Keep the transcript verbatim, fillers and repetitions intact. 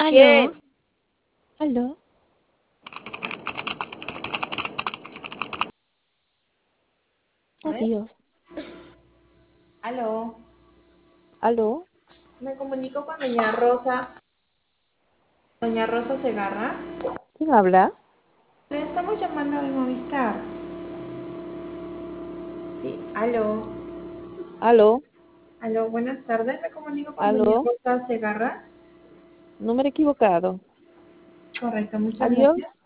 ¿Quién? Aló, aló, A ver. adiós, Aló. aló, Me comunico con doña Rosa. Doña Rosa Segarra. ¿quién habla? Le estamos llamando de Movistar. Sí, aló. Aló, Aló, buenas tardes. Me comunico con doña aló, Rosa Segarra. número equivocado. Correcto, muchas Adiós. gracias.